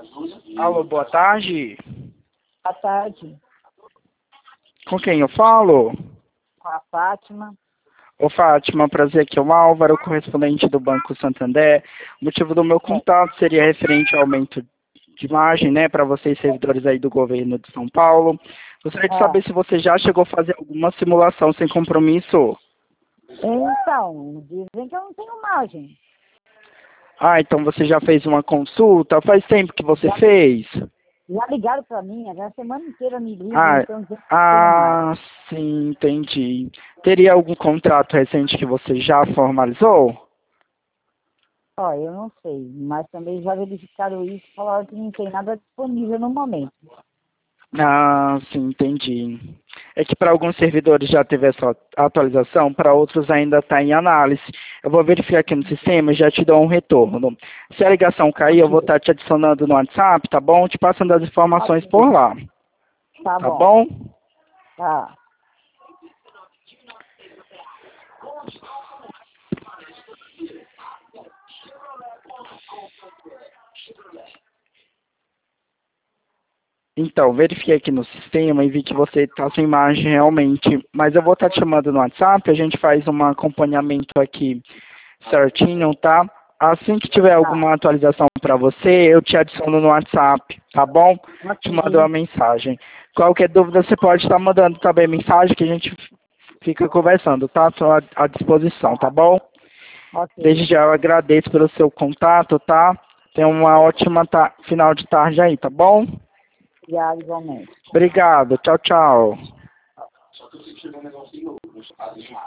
Alô, boa tarde. Boa tarde, Com quem eu falo? com a Fátima. Ô, Fátima, prazer, aqui é o Álvaro, correspondente do Banco Santander. O motivo do meu contato seria referente ao aumento de margem, né, para vocês, servidores aí do governo de São Paulo. Gostaria de saber se você já chegou a fazer alguma simulação sem compromisso. Então, dizem que eu não tenho margem. Ah, então você já fez uma consulta? Faz tempo que você fez? Já ligaram para mim, já a semana inteira me ligam, Ah, então dizem que eu não tenho margem. sim, entendi. Teria algum contrato recente que você já formalizou? Ó, eu não sei, mas também já verificaram isso e falaram que não tem nada disponível no momento. Ah, sim, entendi. É que para alguns servidores já teve essa atualização, para outros ainda está em análise. Eu vou verificar aqui no sistema e já te dou um retorno. Se a ligação cair, eu vou estar te adicionando no WhatsApp, tá bom? Te passando as informações por lá, Tá tá bom, bom? tá. Então, verifiquei aqui no sistema e vi que você está sem imagem realmente, mas eu vou estar te chamando no WhatsApp, a gente faz um acompanhamento aqui certinho, tá? Assim que tiver Tá, alguma atualização para você, eu te adiciono no WhatsApp, tá bom? Te mando uma ok, mensagem. Qualquer dúvida você pode estar mandando também mensagem que a gente fica conversando, tá? Estou à disposição, tá bom? ok. Desde já eu agradeço pelo seu contato, tá? Tenha uma ótima final de tarde aí, tá bom? Obrigado igualmente. Obrigado. Tchau, tchau.